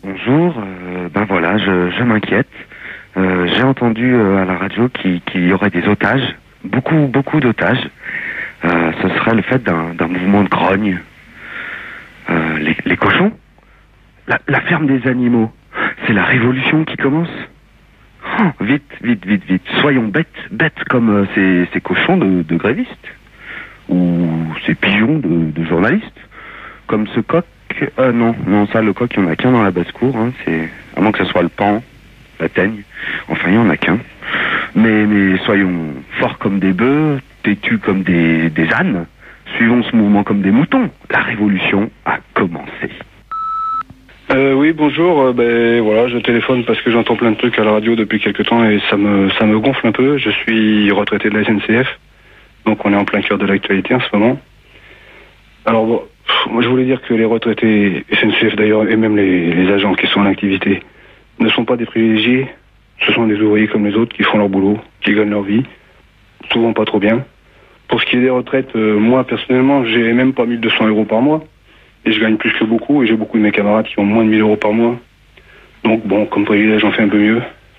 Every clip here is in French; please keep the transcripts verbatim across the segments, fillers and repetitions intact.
Bonjour, euh, ben voilà, je, je m'inquiète. Euh, j'ai entendu euh, à la radio qu'il qu'il y aurait des otages, beaucoup, beaucoup d'otages. Euh, ce serait le fait d'un d'un mouvement de grogne. Euh, les, les cochons, la, la ferme des animaux, c'est la révolution qui commence. Oh, vite, vite, vite, vite. Soyons bêtes, bêtes comme euh, ces, ces cochons de, de grévistes. Ou ces pigeons de, de journalistes. Comme ce coq. Euh, non, non, ça, le coq, il n'y en a qu'un dans la basse-cour. Hein, c'est... À moins que ce soit le paon, la teigne. Enfin, il n'y en a qu'un. Mais, mais soyons forts comme des bœufs, têtus comme des, des ânes. Suivons ce mouvement comme des moutons. La révolution a commencé. Euh, oui, bonjour. Euh, ben voilà, je téléphone parce que j'entends plein de trucs à la radio depuis quelques temps et ça me ça me gonfle un peu. Je suis retraité de la S N C F, donc on est en plein cœur de l'actualité en ce moment. Alors bon, pff, moi je voulais dire que les retraités S N C F d'ailleurs et même les, les agents qui sont en activité ne sont pas des privilégiés. Ce sont des ouvriers comme les autres qui font leur boulot, qui gagnent leur vie, souvent pas trop bien. Pour ce qui est des retraites, euh, moi personnellement, j'ai même pas mille deux cents euros par mois. Et je gagne plus que beaucoup, et j'ai beaucoup de mes camarades qui ont moins de mille euros par mois. Donc bon, comme privilège, j'en fais un peu mieux.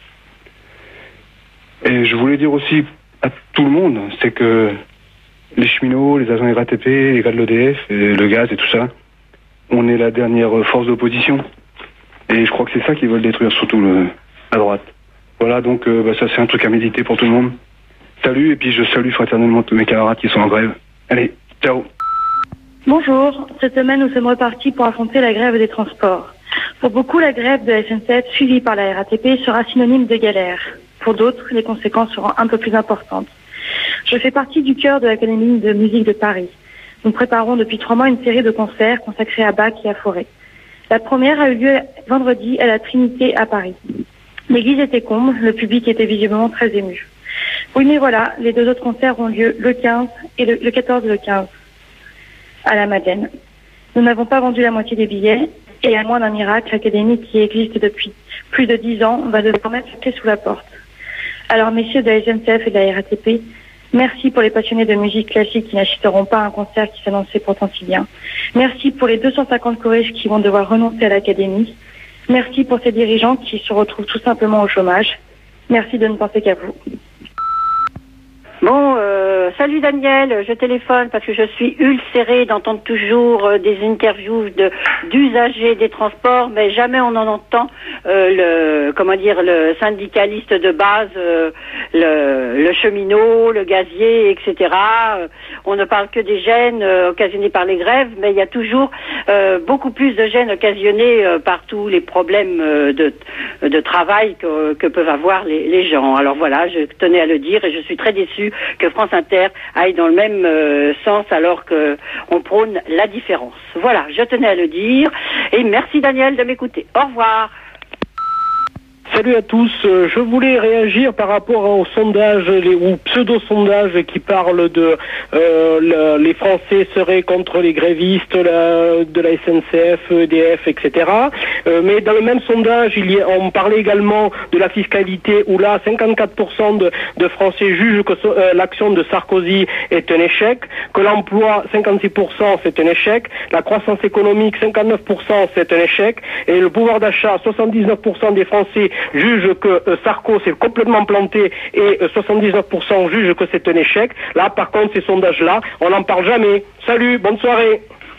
Et je voulais dire aussi à tout le monde, c'est que les cheminots, les agents R A T P, les gars de l'E D F, et le gaz et tout ça, on est la dernière force d'opposition. Et je crois que c'est ça qu'ils veulent détruire, surtout le, à droite. Voilà, donc euh, bah, ça c'est un truc à méditer pour tout le monde. Salut, et puis je salue fraternellement tous mes camarades qui sont en grève. Allez, ciao. Bonjour, cette semaine nous sommes repartis pour affronter la grève des transports. Pour beaucoup, la grève de la S N C F suivie par la R A T P sera synonyme de galère. Pour d'autres, les conséquences seront un peu plus importantes. Je fais partie du chœur de l'Académie de musique de Paris. Nous préparons depuis trois mois une série de concerts consacrés à Bach et à Fauré. La première a eu lieu vendredi à la Trinité à Paris. L'église était comble, le public était visiblement très ému. Oui, mais voilà, les deux autres concerts ont lieu le quinze et le, le quatorze et le quinze. À la Madeleine. Nous n'avons pas vendu la moitié des billets et à moins d'un miracle, l'Académie qui existe depuis plus de dix ans va devoir mettre la clé sous la porte. Alors messieurs de la S N C F et de la R A T P, merci pour les passionnés de musique classique qui n'assisteront pas à un concert qui s'annonçait pourtant si bien. Merci pour les deux cent cinquante choristes qui vont devoir renoncer à l'Académie. Merci pour ces dirigeants qui se retrouvent tout simplement au chômage. Merci de ne penser qu'à vous. Bon, euh, salut Daniel, je téléphone parce que je suis ulcérée d'entendre toujours euh, des interviews de d'usagers des transports, mais jamais on en entend euh, le comment dire le syndicaliste de base, euh, le, le cheminot, le gazier, et cetera. Euh, on ne parle que des gènes euh, occasionnés par les grèves, mais il y a toujours euh, beaucoup plus de gènes occasionnés euh, par tous les problèmes euh, de de travail que, que peuvent avoir les, les gens. Alors voilà, je tenais à le dire et je suis très déçue que France Inter aille dans le même euh, sens alors que on prône la différence. Voilà, je tenais à le dire et merci Daniel de m'écouter. Au revoir. Salut à tous, je voulais réagir par rapport au sondage les, ou pseudo-sondage qui parle de euh, la, les Français seraient contre les grévistes la, de la S N C F, E D F, et cetera. Euh, mais dans le même sondage, il y a, on parlait également de la fiscalité où là, cinquante-quatre pour cent de, de Français jugent que euh, l'action de Sarkozy est un échec, que l'emploi, cinquante-six pour cent, c'est un échec, la croissance économique, cinquante-neuf pour cent, c'est un échec, et le pouvoir d'achat, soixante-dix-neuf pour cent des Français juge que euh, Sarko s'est complètement planté et euh, soixante-dix-neuf pour cent jugent que c'est un échec. Là, par contre, ces sondages-là, on n'en parle jamais. Salut, bonne soirée.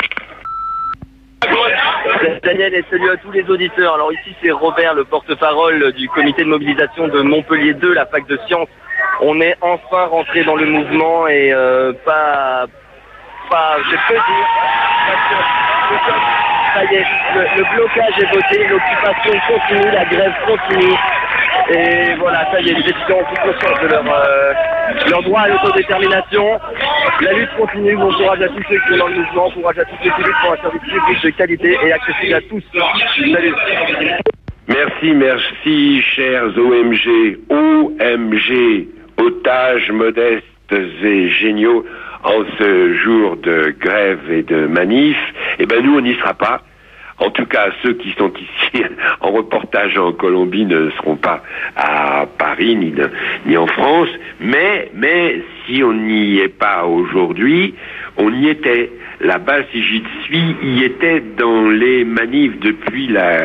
Daniel et salut à tous les auditeurs. Alors ici, c'est Robert, le porte-parole du comité de mobilisation de Montpellier deux, la fac de sciences. On est enfin rentré dans le mouvement et euh, pas... pas... je peux dire... Parce que, ça y est, le, le blocage est voté, l'occupation continue, la grève continue. Et voilà, ça y est, les étudiants ont toute conscience de leur, euh, leur droit à l'autodétermination. La lutte continue, bon courage à tous ceux qui sont dans le mouvement, courage à tous ceux qui luttent pour un service public de qualité et accessible à tous. Salut. Merci, merci, chers O M G, O M G, otages modestes et géniaux. En ce jour de grève et de manif, eh ben nous on n'y sera pas. En tout cas, ceux qui sont ici en reportage en Colombie ne seront pas à Paris ni, de, ni en France. Mais, mais si on n'y est pas aujourd'hui, on y était. Là-bas, si j'y suis, y était dans les manifs depuis la,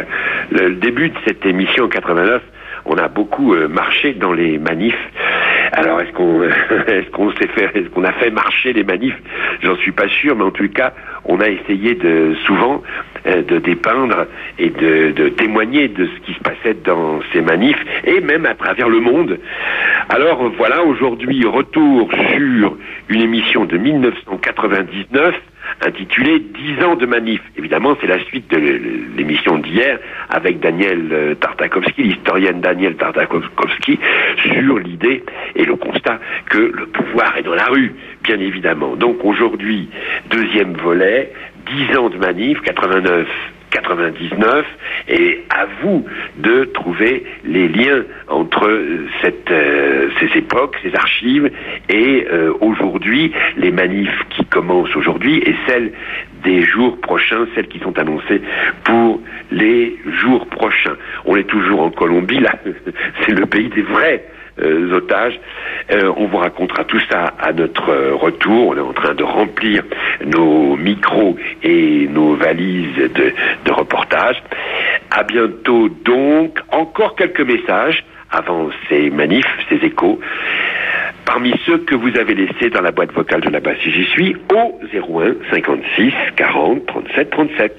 le, le début de cette émission en quatre-vingt-neuf, on a beaucoup euh, marché dans les manifs. Alors est-ce qu'on est-ce qu'on s'est fait est-ce qu'on a fait marcher les manifs? J'en suis pas sûr, mais en tout cas, on a essayé de souvent euh, de dépeindre et de, de témoigner de ce qui se passait dans ces manifs et même à travers le monde. Alors voilà, aujourd'hui, retour sur une émission de mille neuf cent quatre-vingt-dix-neuf intitulée dix ans de manif. Évidemment, c'est la suite de l'émission d'hier avec Daniel Tartakovsky, l'historienne Daniel Tartakovsky, sur l'idée et le constat que le pouvoir est dans la rue, bien évidemment. Donc aujourd'hui, deuxième volet, dix ans de manif, quatre-vingt-neuf quatre-vingt-dix-neuf, et à vous de trouver les liens entre cette, euh, ces époques, ces archives, et euh, aujourd'hui, les manifs qui commencent aujourd'hui, et celles des jours prochains, celles qui sont annoncées pour les jours prochains. On est toujours en Colombie, là, c'est le pays des vrais Euh, otages. Euh, on vous racontera tout ça à notre euh, retour. On est en train de remplir nos micros et nos valises de, de reportage. À bientôt donc. Encore quelques messages avant ces manifs, ces échos. Parmi ceux que vous avez laissés dans la boîte vocale de là-bas, si j'y suis, au zéro un cinquante-six quarante trente-sept trente-sept.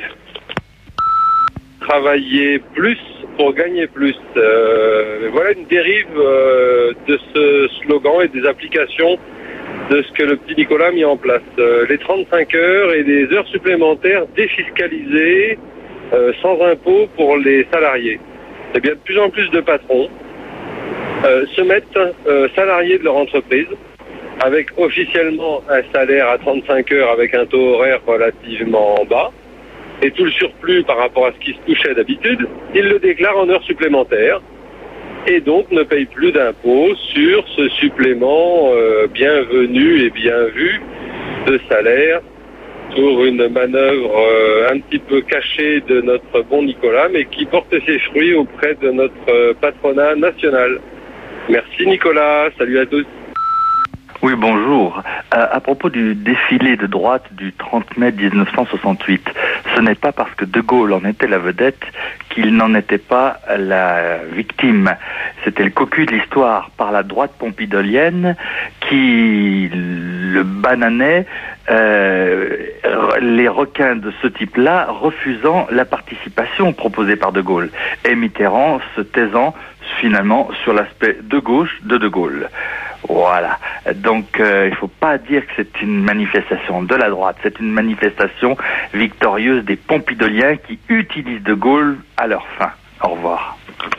Travailler plus pour gagner plus. Euh, voilà une dérive euh, de ce slogan et des applications de ce que le petit Nicolas a mis en place. Euh, les trente-cinq heures et les heures supplémentaires défiscalisées euh, sans impôt pour les salariés. Eh bien, de plus en plus de patrons euh, se mettent euh, salariés de leur entreprise avec officiellement un salaire à trente-cinq heures avec un taux horaire relativement bas. Et tout le surplus par rapport à ce qui se touchait d'habitude, ils le déclarent en heures supplémentaires et donc ne payent plus d'impôts sur ce supplément euh, bienvenu et bien vu de salaire pour une manœuvre euh, un petit peu cachée de notre bon Nicolas, mais qui porte ses fruits auprès de notre euh, patronat national. Merci Nicolas, salut à tous. Oui, bonjour. Euh, à propos du défilé de droite du trente mai dix-neuf cent soixante-huit, ce n'est pas parce que De Gaulle en était la vedette qu'il n'en était pas la victime. C'était le cocu de l'histoire par la droite pompidolienne qui le bananait, euh, les requins de ce type-là refusant la participation proposée par De Gaulle, et Mitterrand se taisant finalement sur l'aspect de gauche de De Gaulle. Voilà. Donc, euh, il ne faut pas dire que c'est une manifestation de la droite. C'est une manifestation victorieuse des pompidoliens qui utilisent De Gaulle à leur fin. Au revoir.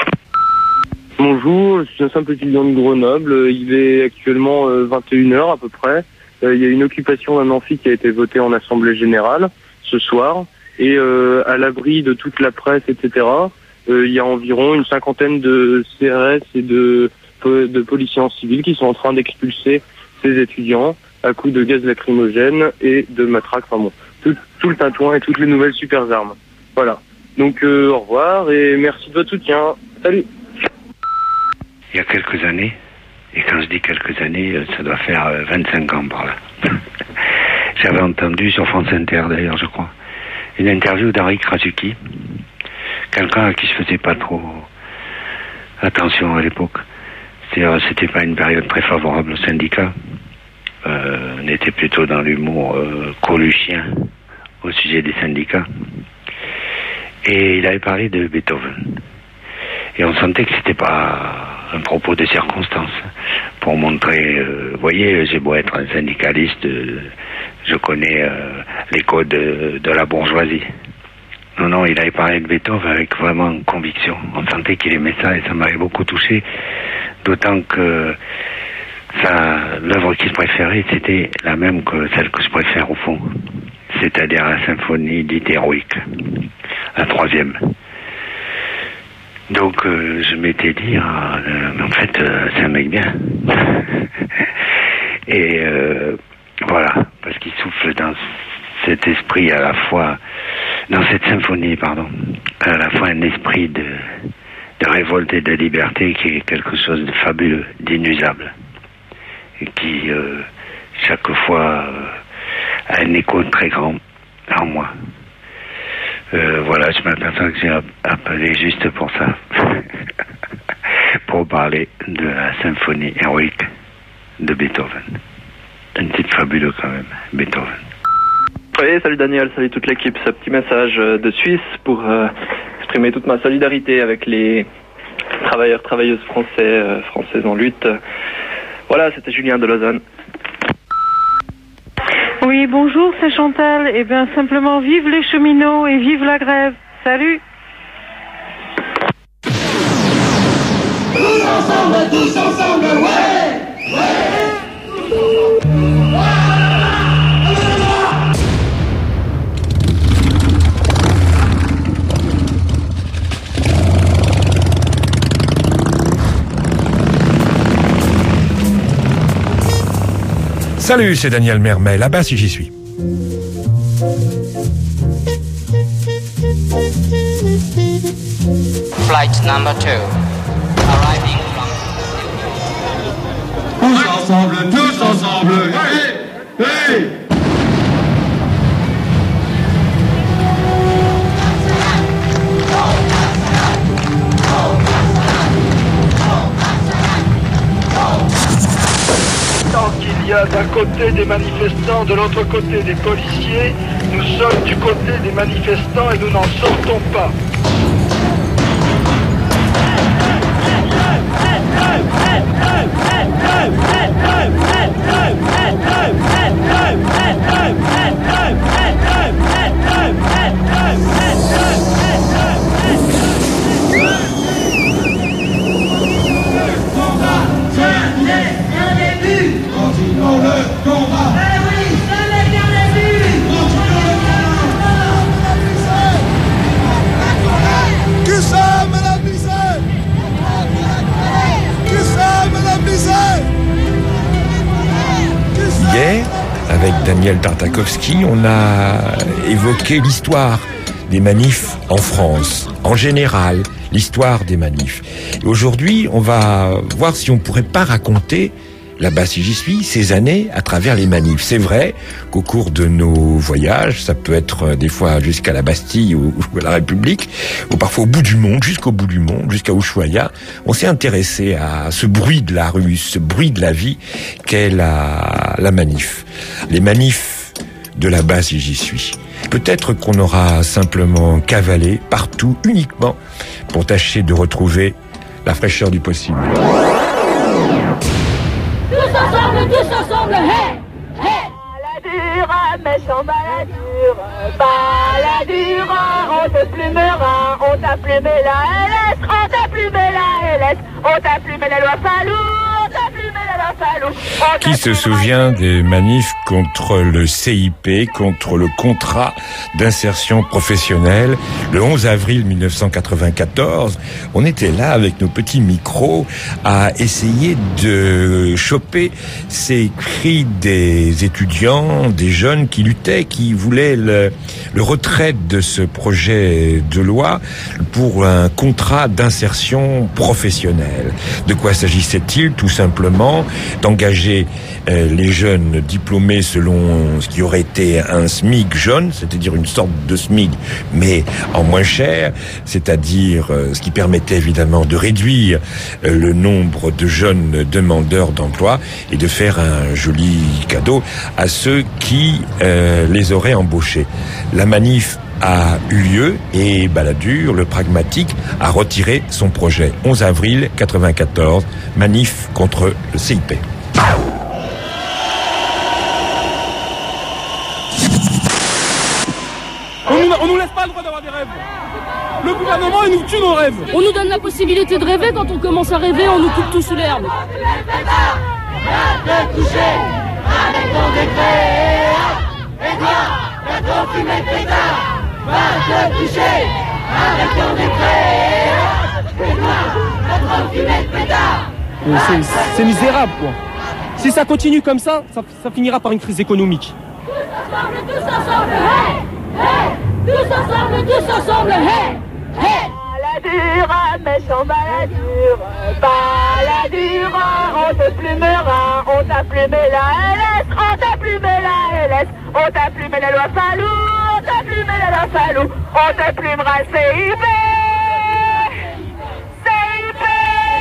Bonjour, je suis un simple étudiant de Grenoble. Il est actuellement euh, vingt et une heures à peu près. Euh, il y a une occupation d'un amphi qui a été votée en Assemblée Générale ce soir. Et euh, à l'abri de toute la presse, et cetera, euh, il y a environ une cinquantaine de C R S et de... de policiers en civil qui sont en train d'expulser ces étudiants à coups de gaz lacrymogène et de matraques, enfin bon, tout, tout le tintouin et toutes les nouvelles super armes. Voilà. Donc euh, au revoir et merci de votre soutien. Salut. Il y a quelques années, et quand je dis quelques années, ça doit faire vingt-cinq ans par là. J'avais entendu sur France Inter d'ailleurs, je crois, une interview d'Henri Krasuki, quelqu'un à qui je faisais pas trop attention à l'époque. C'est-à-dire, c'était pas une période très favorable aux syndicats. Euh, on était plutôt dans l'humour euh, coluchien au sujet des syndicats. Et il avait parlé de Beethoven. Et on sentait que c'était pas un propos de circonstance. Pour montrer, euh, vous voyez, j'ai beau être un syndicaliste, euh, je connais euh, les codes de, de la bourgeoisie. Non, non, il avait parlé de Beethoven avec vraiment conviction. On sentait qu'il aimait ça et ça m'avait beaucoup touché. D'autant que ça, l'œuvre qu'il préférait, c'était la même que celle que je préfère au fond. C'est-à-dire la symphonie dite héroïque. La troisième. Donc euh, je m'étais dit, ah, euh, en fait, euh, c'est un mec bien. Et euh, voilà, parce qu'il souffle dans cet esprit à la fois, dans cette symphonie, pardon, à la fois un esprit de, de révolte et de liberté qui est quelque chose de fabuleux, d'inusable, et qui, euh, chaque fois, euh, a un écho très grand en moi. Euh, voilà, je m'aperçois que j'ai appelé juste pour ça. Pour parler de la symphonie héroïque de Beethoven. Un titre fabuleux quand même, Beethoven. Oui, salut Daniel, salut toute l'équipe. Ce petit message de Suisse pour euh, exprimer toute ma solidarité avec les travailleurs, travailleuses français, euh, françaises en lutte. Voilà, c'était Julien de Lausanne. Oui, bonjour, c'est Chantal. Eh bien, simplement, vive les cheminots et vive la grève. Salut. Tous ensemble, tous ensemble, ouais, ouais. Salut, c'est Daniel Mermet, là-bas si j'y suis. Flight number two. Arriving from... Tous ensemble, tous ensemble, hey, hey. Tant qu'il y a d'un côté des manifestants, de l'autre côté des policiers, nous sommes du côté des manifestants et nous n'en sortons pas. Continuons le combat. Eh oui, ce n'est qu'un début. Continuons le combat. Qui ça, Madame Bizet? Qui ça, Madame Bizet? Hier, avec Daniel Tartakovsky, on a évoqué l'histoire des manifs en France, en général, l'histoire des manifs. Et aujourd'hui, on va voir si on pourrait pas raconter, là-bas si j'y suis, ces années à travers les manifs. C'est vrai qu'au cours de nos voyages, ça peut être des fois jusqu'à la Bastille ou, ou à la République, ou parfois au bout du monde, jusqu'au bout du monde, jusqu'à Ushuaïa, on s'est intéressé à ce bruit de la rue, ce bruit de la vie qu'est la, la manif. Les manifs de là-bas si j'y suis. Peut-être qu'on aura simplement cavalé partout uniquement pour tâcher de retrouver la fraîcheur du possible. Tous ensemble, tous ensemble, hey, hey. Baladure, méchant baladure, baladure, on te plumera, on t'a plumé la L S, on t'a plumé la L S, on t'a plumé la loi Fallou, on t'a plumé la loi Fallou. Qui se souvient des manifs contre le C I P, contre le contrat d'insertion professionnelle, le onze avril mille neuf cent quatre-vingt-quatorze, on était là avec nos petits micros à essayer de choper ces cris des étudiants, des jeunes qui luttaient, qui voulaient le, le retrait de ce projet de loi pour un contrat d'insertion professionnelle. De quoi s'agissait-il? Tout simplement d'engager euh, les jeunes diplômés selon ce qui aurait été un SMIC jeune, c'est-à-dire une sorte de SMIC, mais en moins cher, c'est-à-dire euh, ce qui permettait évidemment de réduire euh, le nombre de jeunes demandeurs d'emploi et de faire un joli cadeau à ceux qui euh, les auraient embauchés. La manif a eu lieu et Balladur, le pragmatique, a retiré son projet. onze avril quatre-vingt-quatorze, manif contre le C I P. On nous, on nous laisse pas le droit d'avoir des rêves. Le gouvernement, il nous tue nos rêves. On nous donne la possibilité de rêver. Quand on commence à rêver, on nous coupe tout sous l'herbe. Va te coucher avec ton décret. Et toi, t'as trop fumé de pétard. Va te coucher avec ton décret. Et toi, t'as trop fumé de pétard. C'est, c'est misérable, quoi. Si ça continue comme ça, ça, ça finira par une crise économique. Tous ensemble, tous ensemble, hey, hey. Tous ensemble, tous ensemble, hey, hey. Baladure, méchant baladure, baladure, on te plumera, on t'a plumé la L S, on t'a plumé la L S, on t'a plumé la loi Fallou, on t'a plumé la loi Fallou. on te plumera C I P. C I P.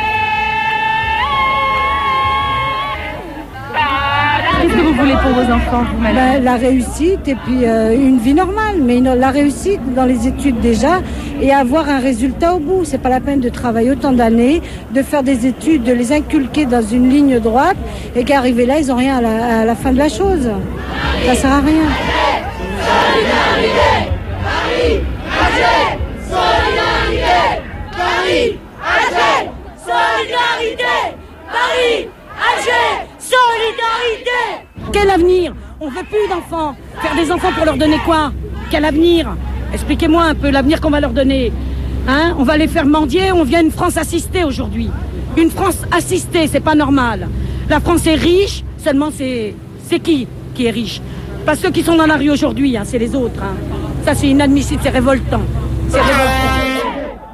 Qu'est-ce que vous voulez pour vos enfants, vous, madame ? Ben, la réussite et puis euh, une vie normale, mais une, la réussite dans les études déjà et avoir un résultat au bout. C'est pas la peine de travailler autant d'années, de faire des études, de les inculquer dans une ligne droite et qu'arriver là, ils n'ont rien à la, à la fin de la chose. Ça sert à rien. Solidarité, Paris, Alger, solidarité, Paris, Alger, solidarité, Paris, Alger, solidarité. Quel avenir? On veut plus d'enfants. Faire des enfants pour leur donner quoi? Quel avenir? Expliquez-moi un peu l'avenir qu'on va leur donner. Hein? On va les faire mendier, on vient une France assistée aujourd'hui. Une France assistée, c'est pas normal. La France est riche, seulement c'est c'est qui qui est riche? Pas ceux qui sont dans la rue aujourd'hui, hein, c'est les autres. Hein. Ça c'est inadmissible, c'est révoltant. C'est révoltant.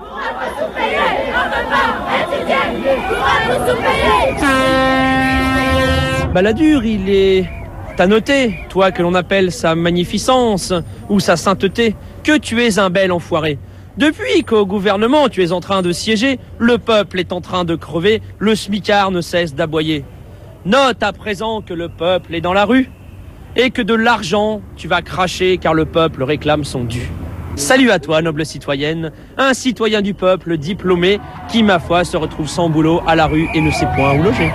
Balladur, il est... T'as noté, toi que l'on appelle sa magnificence ou sa sainteté, que tu es un bel enfoiré. Depuis qu'au gouvernement tu es en train de siéger, le peuple est en train de crever, le smicard ne cesse d'aboyer. Note à présent que le peuple est dans la rue et que de l'argent tu vas cracher car le peuple réclame son dû. Salut à toi, noble citoyenne, un citoyen du peuple diplômé qui, ma foi, se retrouve sans boulot à la rue et ne sait point où loger.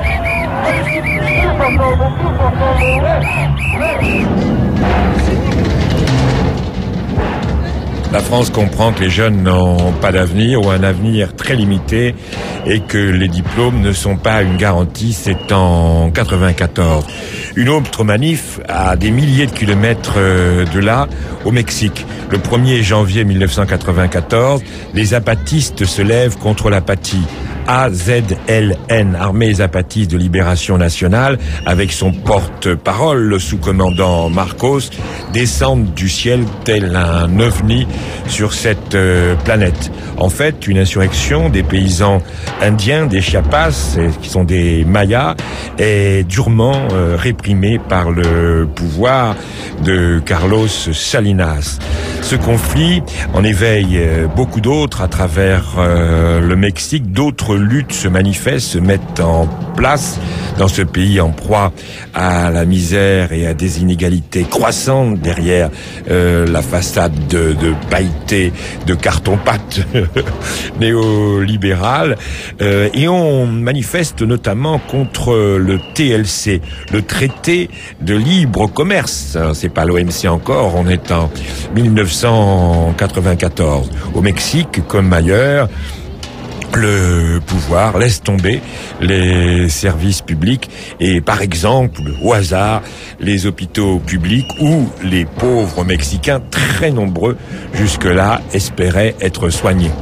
La France comprend que les jeunes n'ont pas d'avenir ou un avenir très limité et que les diplômes ne sont pas une garantie. C'est en quatre-vingt-quatorze. Une autre manif à des milliers de kilomètres de là, au Mexique. Le premier janvier mille neuf cent quatre-vingt-quatorze, les zapatistes se lèvent contre l'apathie. A Z L N, Armée Zapatiste de Libération Nationale, avec son porte-parole, le sous-commandant Marcos, descendent du ciel tel un ovni sur cette euh, planète. En fait, une insurrection des paysans indiens, des Chiapas, qui sont des Mayas, est durement euh, réprimée par le pouvoir de Carlos Salinas. Ce conflit en éveille euh, beaucoup d'autres à travers euh, le Mexique. D'autres luttes se manifestent, se mettent en place dans ce pays en proie à la misère et à des inégalités croissantes derrière euh, la façade de, de pailleté, de carton-pâte néolibéral. Euh, et on manifeste notamment contre le T L C, le traité de libre commerce. C'est pas l'O M C encore, on est en mille neuf cent quatre-vingt-quatorze. Au Mexique, comme ailleurs, le pouvoir laisse tomber les services publics et, par exemple, au hasard, les hôpitaux publics où les pauvres Mexicains, très nombreux jusque-là, espéraient être soignés.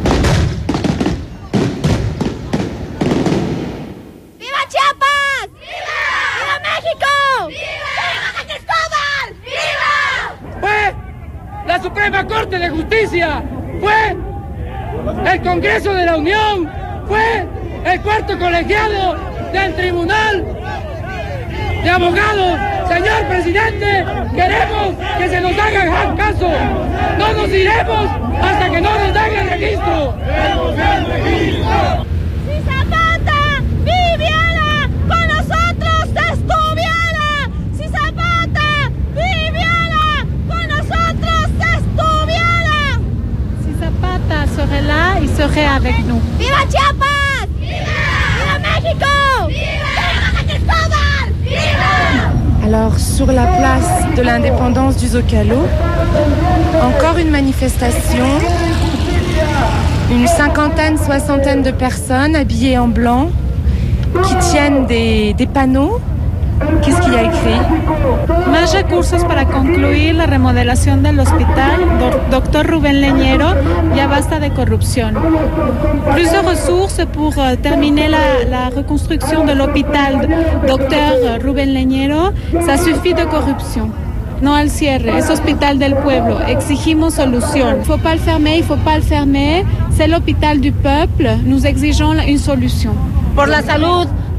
¡Viva Chiapas! ¡Viva! ¡Viva México! ¡Viva! ¡Viva Cristóbal! ¡Viva! Fue la Suprema Corte de Justicia, fue el Congreso de la Unión, fue el cuarto colegiado del Tribunal de Abogados. Señor presidente, queremos que se nos haga caso. No nos iremos hasta que no nos den el registro. Si Zapata viviera, con nosotros estuviera. Si Zapata viviera, con nosotros estuviera. Si Zapata serait là, il serait avec nous. ¡Viva Chiapas! ¡Viva! ¡Viva México! ¡Viva Cristóbal! ¡Viva! Alors, sur la place de l'indépendance du Zocalo, encore une manifestation. Une cinquantaine, soixantaine de personnes habillées en blanc qui tiennent des, des panneaux. Qu'est-ce qu'il y a écrit? Más recursos para concluir la remodelación del hospital, doctor Rubén Leñero, ya basta de corrupción. Plus de ressources pour terminer la, la reconstruction de l'hôpital, docteur Rubén Leñero, ça suffit de corruption. No al cierre, es hospital del pueblo, exigimos solución. Il faut pas le fermer, il faut pas le fermer, c'est l'hôpital du peuple, nous exigeons une solution. Por la salud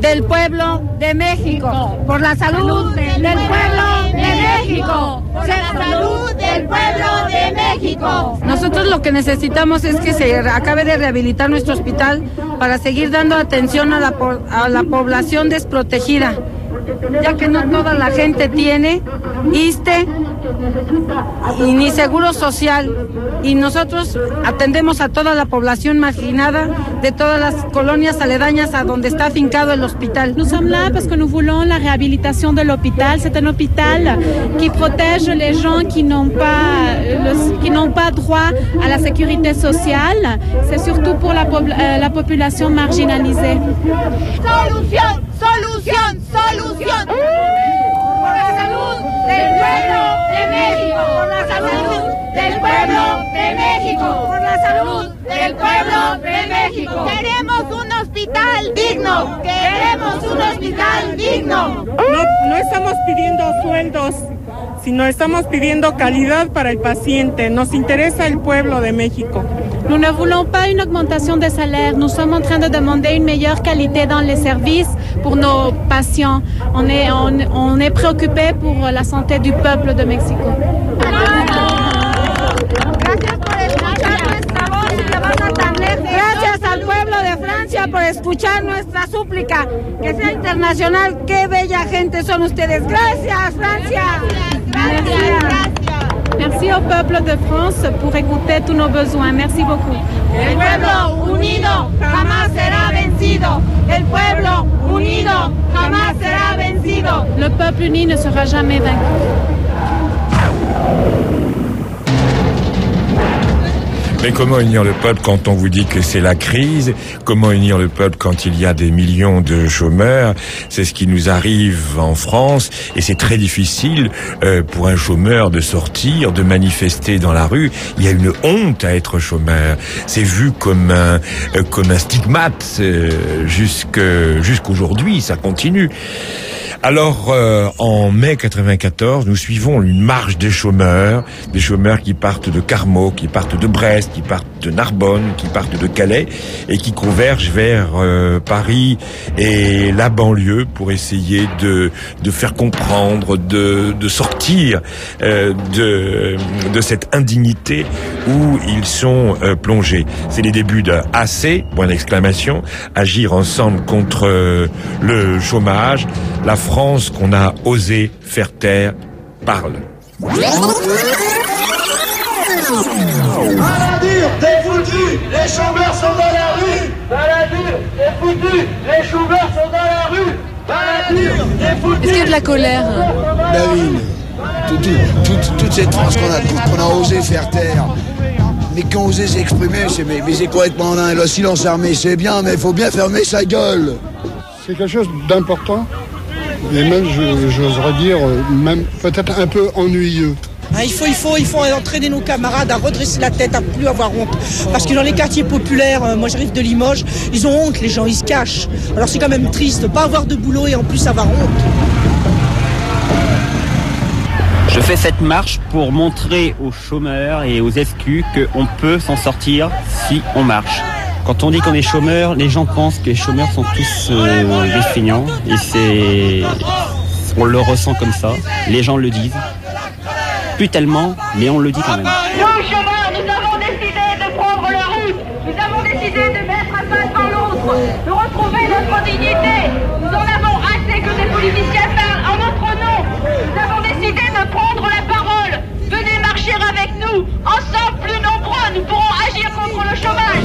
del pueblo de México, por la salud del pueblo de México, por la salud del pueblo de México. Nosotros lo que necesitamos es que se acabe de rehabilitar nuestro hospital para seguir dando atención a la, a la población desprotegida, ya que no toda la gente tiene I S S S T E y ni seguro social, y nosotros atendemos a toda la población marginada de todas las colonias aledañas a donde está afincado el hospital. Nous sommes là parce que nous voulons la réhabilitation de l'hôpital. C'est un hôpital qui protège les gens qui n'ont pas, le, qui n'ont pas droit à la sécurité sociale. C'est surtout pour la, euh, la population marginalisée. Solution, solution, solution. Por la salud del pueblo de México, por la salud del pueblo de México, por la salud del pueblo de México. Queremos un hospital digno, queremos un hospital digno. No, no estamos pidiendo sueldos, sino estamos pidiendo calidad para el paciente. Nos interesa el pueblo de México. Nous ne voulons pas une augmentation des salaires. Nous sommes en train de demander une meilleure qualité dans les services pour nos patients. On est, on, on est préoccupé pour la santé du peuple de Mexico. Gracias al pueblo de Francia por escuchar nuestra súplica. Que sea internacional. Qué bella gente son ustedes. Gracias, Francia. Gracias, gracias. Merci au peuple de France pour écouter tous nos besoins. Merci beaucoup. El pueblo unido jamás será vencido. El pueblo unido jamás será vencido. Le peuple uni ne sera jamais vaincu. Mais comment unir le peuple quand on vous dit que c'est la crise? Comment unir le peuple quand il y a des millions de chômeurs? C'est ce qui nous arrive en France, et c'est très difficile euh, pour un chômeur de sortir, de manifester dans la rue. Il y a une honte à être chômeur. C'est vu comme un euh, comme un stigmate euh, jusque jusqu'aujourd'hui. Ça continue. Alors, euh, en mai quatre-vingt-quatorze, nous suivons une marche des chômeurs, des chômeurs qui partent de Carmaux, qui partent de Brest, qui partent de Narbonne, qui partent de Calais, et qui convergent vers euh, Paris et la banlieue pour essayer de de faire comprendre, de de sortir euh, de de cette indignité où ils sont euh, plongés. C'est les débuts de A C, point d'exclamation, agir ensemble contre euh, le chômage. La France qu'on a osé faire taire parle. Baladur, t'es foutu, les chômeurs sont dans la rue. Baladur, t'es foutu, les chômeurs sont dans la rue. Baladur, t'es foutu. Est-ce qu'il y a de la colère? Ben oui, tout, tout, toute, toute cette France qu'on a, qu'on a osé faire taire. Mais qu'on osé s'exprimer, c'est, mais, mais c'est complètement dingue. Le silence armé, c'est bien, mais il faut bien fermer sa gueule. C'est quelque chose d'important, et même, je, j'oserais dire, même peut-être un peu ennuyeux. Ah, il faut, il faut, il faut entraîner nos camarades à redresser la tête, à plus avoir honte. Parce que dans les quartiers populaires, euh, moi j'arrive de Limoges, ils ont honte, les gens, ils se cachent. Alors c'est quand même triste, pas avoir de boulot et en plus avoir honte. Je fais cette marche pour montrer aux chômeurs et aux exclus qu'on peut s'en sortir si on marche. Quand on dit qu'on est chômeur, les gens pensent que les chômeurs sont tous euh, des feignants, et c'est, on le ressent comme ça. Les gens le disent, plus tellement, mais on le dit quand même. Nous, chômeurs, nous avons décidé de prendre la rue. Nous avons décidé de mettre un pas devant l'autre, de retrouver notre dignité. Nous en avons assez que des politiciens parlent en notre nom. Nous avons décidé de prendre la parole. Venez marcher avec nous. Ensemble, plus nombreux, nous pourrons agir contre le chômage.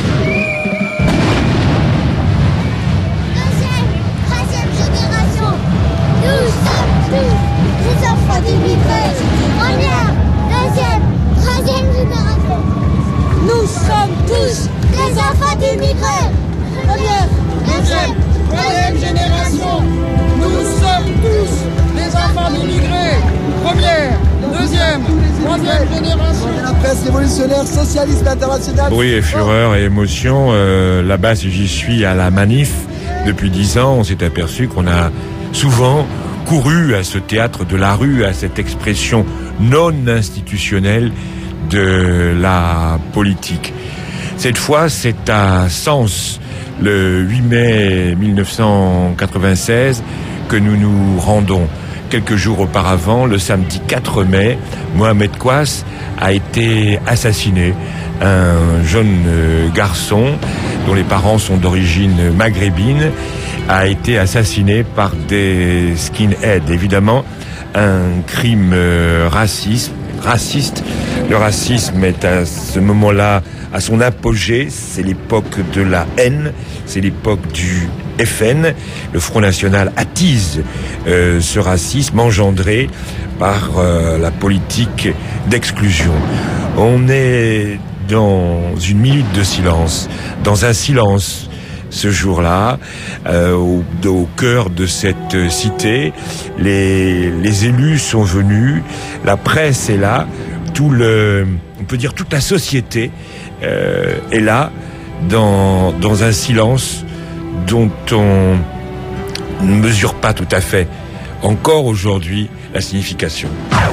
Nous sommes tous les enfants d'immigrés. Première, deuxième, troisième génération. Nous sommes tous les enfants d'immigrés. Première, deuxième, troisième génération. Nous sommes tous les enfants d'immigrés. Première, deuxième, troisième génération. La presse révolutionnaire socialiste internationale. Bruit et fureur et émotion. Euh, là-bas, si j'y suis à la manif depuis dix ans, on s'est aperçu qu'on a souvent couru à ce théâtre de la rue, à cette expression non institutionnelle de la politique. Cette fois, c'est à Sens le huit mai mille neuf cent quatre-vingt-seize que nous nous rendons. Quelques jours auparavant, le samedi quatre mai, Mohamed Kouass a été assassiné. Un jeune garçon dont les parents sont d'origine maghrébine a été assassiné par des skinheads. Évidemment, un crime raciste. raciste. Le racisme est à ce moment-là à son apogée. C'est l'époque de la haine, c'est l'époque du F N. Le Front National attise euh, ce racisme engendré par euh, la politique d'exclusion. On est dans une minute de silence, dans un silence ce jour-là, euh, au, au cœur de cette cité. Les, les élus sont venus, la presse est là, tout le, on peut dire toute la société euh, est là, dans, dans un silence dont on ne mesure pas tout à fait encore aujourd'hui la signification.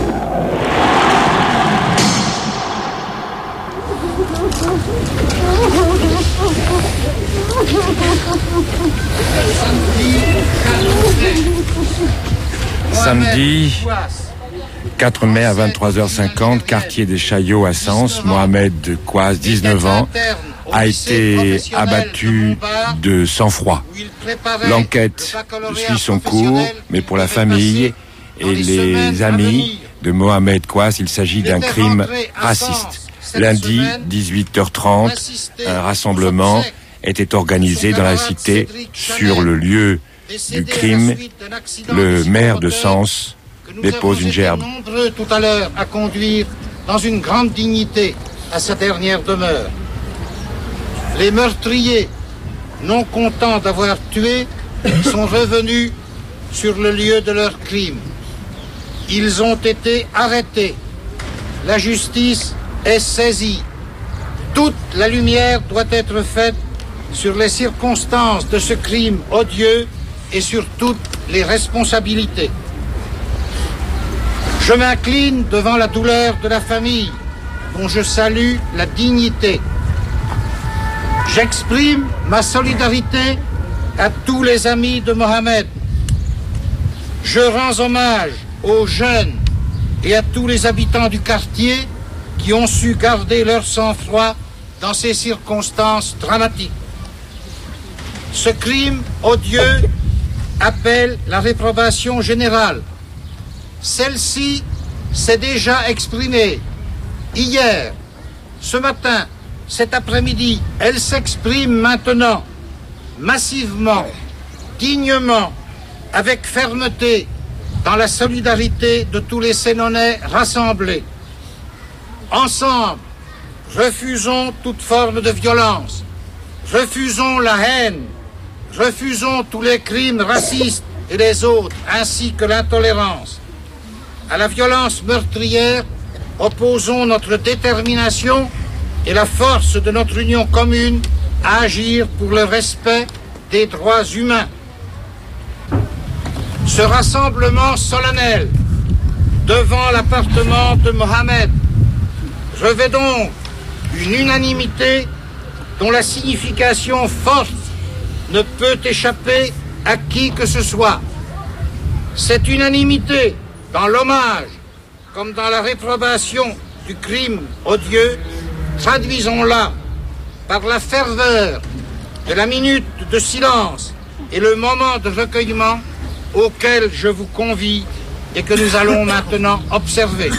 Samedi quatre mai à vingt-trois heures cinquante, quartier des Chaillots à Sens, Mohamed Kouass, dix-neuf ans, a été abattu de sang-froid. L'enquête suit son cours, mais pour la famille et les amis de Mohamed Kouass, il s'agit d'un crime raciste. Lundi, dix-huit heures trente, un rassemblement était organisé dans la cité sur le lieu du crime. Le maire de Sens dépose une gerbe. Nombreux tout à l'heure à conduire dans une grande dignité à sa dernière demeure. Les meurtriers, non contents d'avoir tué, sont revenus sur le lieu de leur crime. Ils ont été arrêtés. La justice est saisie. Toute la lumière doit être faite sur les circonstances de ce crime odieux et sur toutes les responsabilités. Je m'incline devant la douleur de la famille, dont je salue la dignité. J'exprime ma solidarité à tous les amis de Mohamed. Je rends hommage aux jeunes et à tous les habitants du quartier qui ont su garder leur sang-froid dans ces circonstances dramatiques. Ce crime odieux appelle la réprobation générale. Celle-ci s'est déjà exprimée hier, ce matin, cet après-midi. Elle s'exprime maintenant, massivement, dignement, avec fermeté, dans la solidarité de tous les Sénonais rassemblés. Ensemble, refusons toute forme de violence, refusons la haine, refusons tous les crimes racistes et les autres, ainsi que l'intolérance. À la violence meurtrière, opposons notre détermination et la force de notre union commune à agir pour le respect des droits humains. Ce rassemblement solennel devant l'appartement de Mohamed revêt donc une unanimité dont la signification forte ne peut échapper à qui que ce soit. Cette unanimité, dans l'hommage comme dans la réprobation du crime odieux, traduisons-la par la ferveur de la minute de silence et le moment de recueillement auquel je vous convie et que nous allons maintenant observer.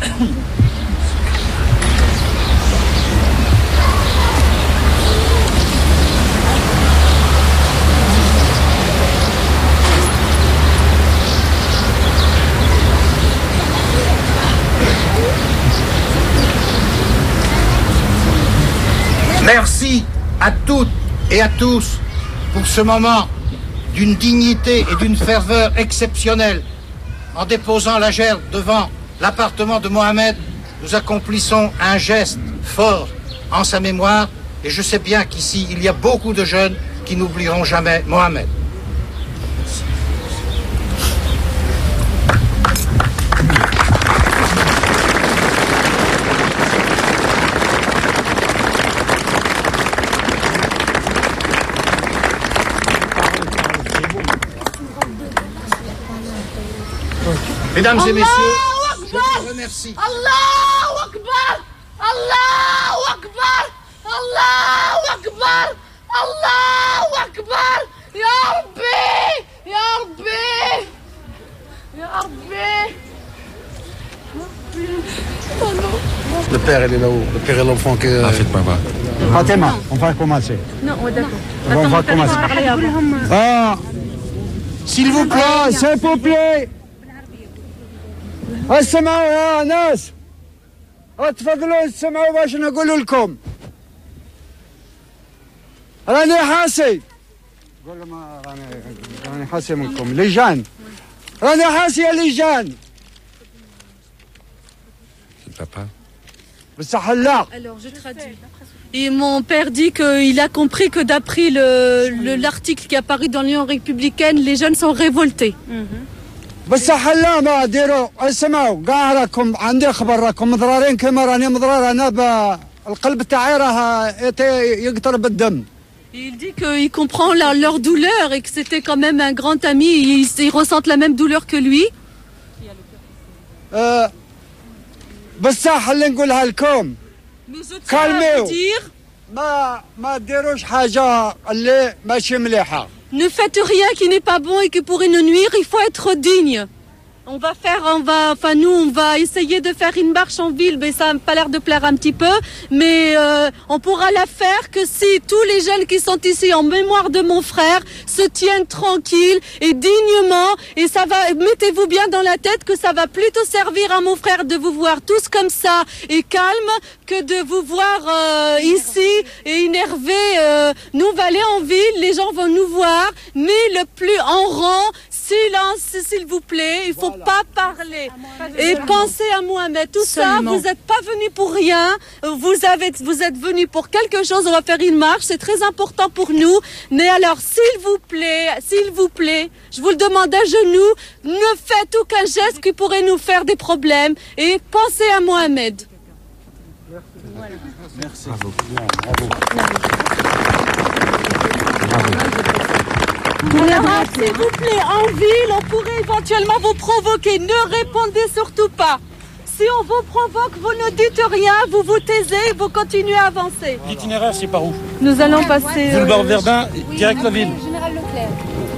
Merci à toutes et à tous pour ce moment d'une dignité et d'une ferveur exceptionnelle. En déposant la gerbe devant l'appartement de Mohamed, nous accomplissons un geste fort en sa mémoire et je sais bien qu'ici, il y a beaucoup de jeunes qui n'oublieront jamais Mohamed. Mesdames et messieurs, je vous remercie. Allahu Akbar! Allahu Akbar! Allahu Akbar! Allahu Akbar! Ya Rabbi! Ya Rabbi! Ya Rabbi! Le père, il est là-haut. Le père et l'enfant qui... Ah, faites pas mal. Fatima, on va commencer. Non, ouais, d'accord. On va commencer. Ah, s'il vous plaît, s'il vous plaît. اسمعوا يا ناس اتفضلوا اسمعوا باش نقول لكم راني حاسي قول ما راني راني حاسي منكم لجان راني حاسي يا لجان Papa. بصح لا. Alors je traduis. Et mon père dit qu'il a compris que d'après le, le, l'article qui est apparu dans l'Union républicaine, les jeunes sont révoltés. بصح لا ما ديروا اسمعوا كاع راكم عندي خبر راكم مضرارين كما راني مضرار انا القلب تاعي راه يقطر بالدم. Il dit qu'il comprend leur, leur douleur et que c'était quand même un grand ami, ils, ils ressentent la même douleur que lui. أه بصح اللي نقولها لكم كالميو ما ما ديروش حاجه اللي ماشي مليحه. Ne faites rien qui n'est pas bon et qui pourrait nous nuire, il faut être digne. On va faire, on va, enfin nous, on va essayer de faire une marche en ville, mais ça n'a pas l'air de plaire un petit peu. Mais euh, on pourra la faire que si tous les jeunes qui sont ici en mémoire de mon frère se tiennent tranquilles et dignement. Et ça va, mettez-vous bien dans la tête que ça va plutôt servir à mon frère de vous voir tous comme ça et calme que de vous voir euh, ici et énervés. Euh, nous, on va aller en ville, les gens vont nous voir, mais le plus en rang. Silence, s'il vous plaît, il ne faut voilà. pas parler. Et pensez à Mohamed. Tout Seulement. ça, vous n'êtes pas venus pour rien. Vous, avez, vous êtes venus pour quelque chose. On va faire une marche. C'est très important pour nous. Mais alors, s'il vous plaît, s'il vous plaît, je vous le demande à genoux, ne faites aucun geste qui pourrait nous faire des problèmes. Et pensez à Mohamed. Voilà. Merci. Bravo. Bravo. Bravo. Alors, s'il vous plaît, en ville, on pourrait éventuellement vous provoquer. Ne répondez surtout pas. Si on vous provoque, vous ne dites rien, vous vous taisez, vous continuez à avancer. L'itinéraire, c'est par où? Nous allons passer... Boulevard euh, Verdun, oui, direct la ville. Général Leclerc.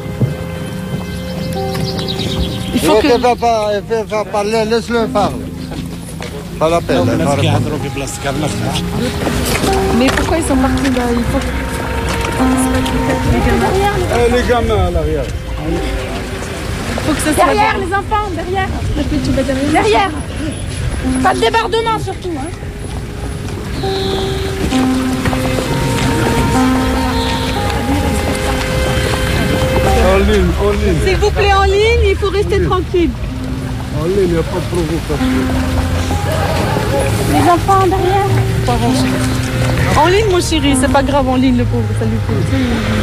Il faut que... Va pas, va parler, laisse-le parler. Pas la peine. Mais pourquoi ils sont partis là? Il faut... Eh, les gamins à l'arrière. Faut que ça soit derrière les enfants, derrière. Derrière. Pas de débordement surtout. Hein. En ligne, en ligne. S'il vous plaît, en ligne, il faut rester tranquille. En ligne, il n'y a pas de provocation. Les enfants derrière. Pas avancer. En ligne, mon chéri, c'est pas grave, en ligne, le pauvre, ça lui fait.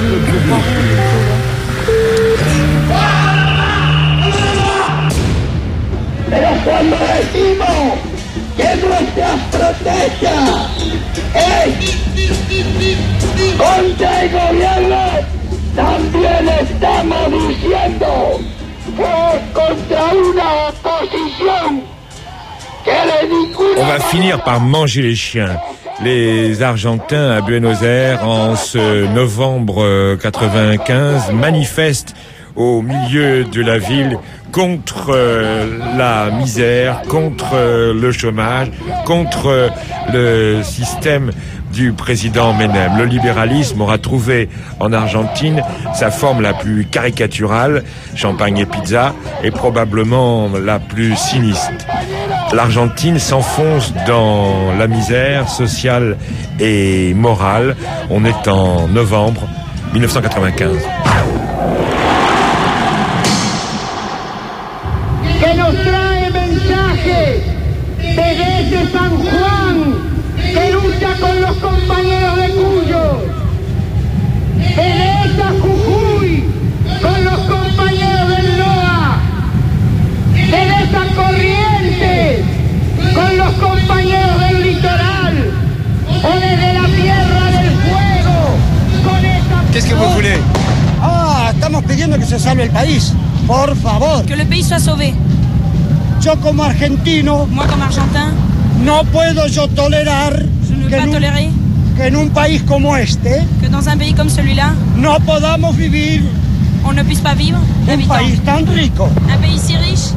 Pero cuando decimos que nuestra estrategia es contra el gobierno, también estamos diciendo que es contra una oposición que le ninguna... On va finir par manger les chiens. Les Argentins à Buenos Aires en ce novembre quatre-vingt-quinze manifestent au milieu de la ville contre la misère, contre le chômage, contre le système du président Menem. Le libéralisme aura trouvé en Argentine sa forme la plus caricaturale, champagne et pizza, et probablement la plus sinistre. L'Argentine s'enfonce dans la misère sociale et morale. On est en novembre mille neuf cent quatre-vingt-quinze. Que nos trae mensaje desde San Juan, que lucha con los compañeros de Cuyo, desde Jujuy, con los compañeros del Loa, desde esa corriente, con los compañeros del litoral, o desde la Tierra del Fuego, con esa... Qu'est-ce que vous voulez? Ah, estamos pidiendo que se salve el país. Por favor. Que le pays soit sauvé. yo como argentino, moi comme argentin, no puedo yo tolerar je ne peux que pas en, un, tolérer que en un país como este, que dans un pays comme celui-là, no podamos vivir on ne puisse pas vivre un país tan rico, un pays si riche,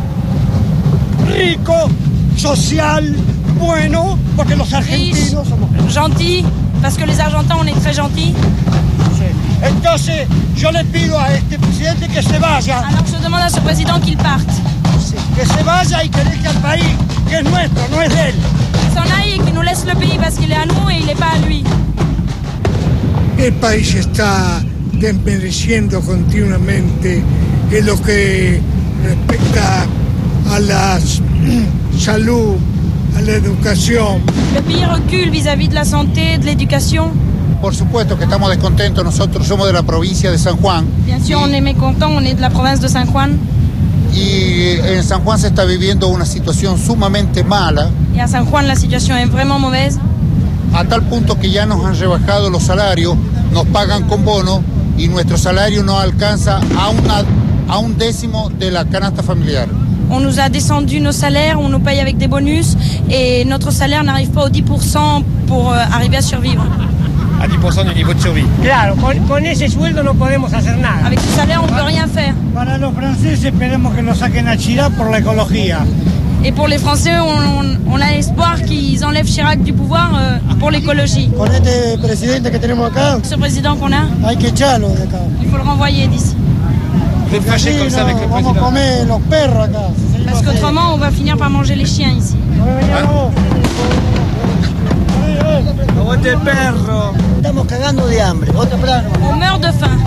rico, social, bueno, porque los argentinos riche, somos gentil, parce que les Argentins on est très gentils. Entonces, yo le pido a este presidente que se vaya. Alors je demande à ce président qu'il parte. Que se vaya y que deje al país, que es nuestro, no es de él. Qu'il s'en aille et qu'il nous laisse le pays parce qu'il est à nous et il n'est pas à lui. El país está desmereciendo continuamente en lo que respecta a la salud, a la educación. Le pays recule vis-à-vis de la santé, de l'éducation. Por supuesto que estamos descontentos, nosotros somos de la provincia de San Juan. Bien sûr, on est mécontent, on est de la province de San Juan. Y en San Juan se está viviendo una situación sumamente mala. Et à San Juan, la situation est vraiment mauvaise. A tal punto que ya nos han rebajado los salarios, nos pagan con bono y nuestro salario no alcanza a, una, a un décimo de la canasta familiar. On nous a descendu nos salaires, on nous paye avec des bonus et notre salaire n'arrive pas au dix pour cent pour euh, arriver à survivre. À dix pour cent du niveau de survie. Claro, con, con ese sueldo no podemos hacer nada. Avec ce salaire, on ne peut rien faire. Para los franceses esperemos que nos saquen a Chirac por la ecología. Et pour les Français, on, on a l'espoir qu'ils enlèvent Chirac du pouvoir euh, pour l'écologie. Con este presidente que tenemos acá, Ce président qu'on a, hay que echarlo de acá. il faut le renvoyer d'ici. Vous êtes fâché comme ça avec le président? Vamos a comer los perros acá. Parce qu'autrement, on va finir par manger les chiens ici. Ote perro. Estamos cagando de hambre. Otro plano. On meurt de faim.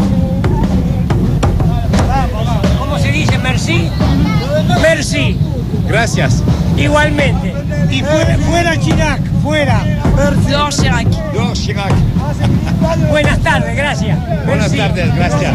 ¿Cómo se dice merci? Merci. Gracias. Igualmente. Y fuera, fuera Chirac, fuera. Dehors Chirac. Dehors Chirac. Buenas tardes, gracias. Buenas tardes, gracias.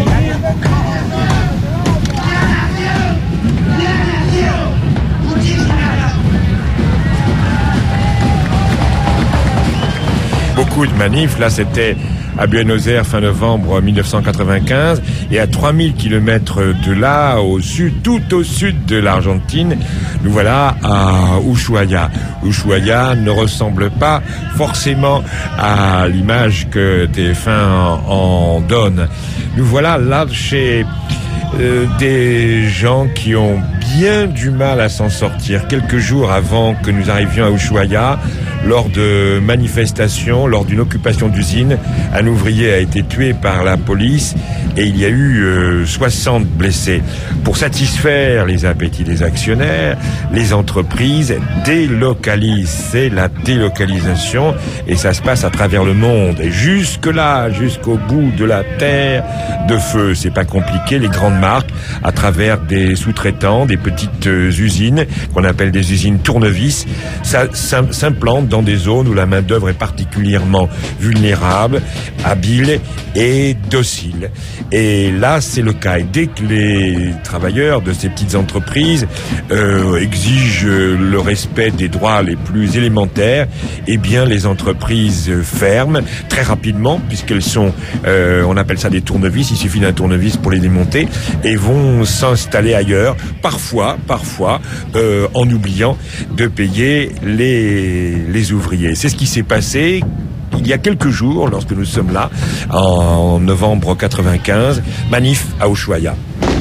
Beaucoup de manifs, là c'était à Buenos Aires fin novembre mille neuf cent quatre-vingt-quinze et à trois mille kilomètres de là, au sud, tout au sud de l'Argentine, nous voilà à Ushuaia. Ushuaia ne ressemble pas forcément à l'image que T F un en donne. Nous voilà là chez euh, des gens qui ont bien du mal à s'en sortir. Quelques jours avant que nous arrivions à Ushuaia, lors de manifestations, lors d'une occupation d'usine, un ouvrier a été tué par la police et il y a eu euh, soixante blessés. Pour satisfaire les appétits des actionnaires, les entreprises délocalisent. C'est la délocalisation et ça se passe à travers le monde. Et jusque-là, jusqu'au bout de la terre de feu, c'est pas compliqué. Les grandes marques, à travers des sous-traitants, des petites euh, usines, qu'on appelle des usines tournevis, ça s'implantent dans des zones où la main-d'œuvre est particulièrement vulnérable, habile et docile. Et là, c'est le cas. Et dès que les travailleurs de ces petites entreprises euh, exigent le respect des droits les plus élémentaires, eh bien, les entreprises ferment très rapidement, puisqu'elles sont, euh, on appelle ça des tournevis, il suffit d'un tournevis pour les démonter, et vont s'installer ailleurs, parfois, parfois, euh, en oubliant de payer les, les ouvriers. C'est ce qui s'est passé il y a quelques jours, lorsque nous sommes là, en novembre quatre-vingt-quinze, manif à Ushuaia.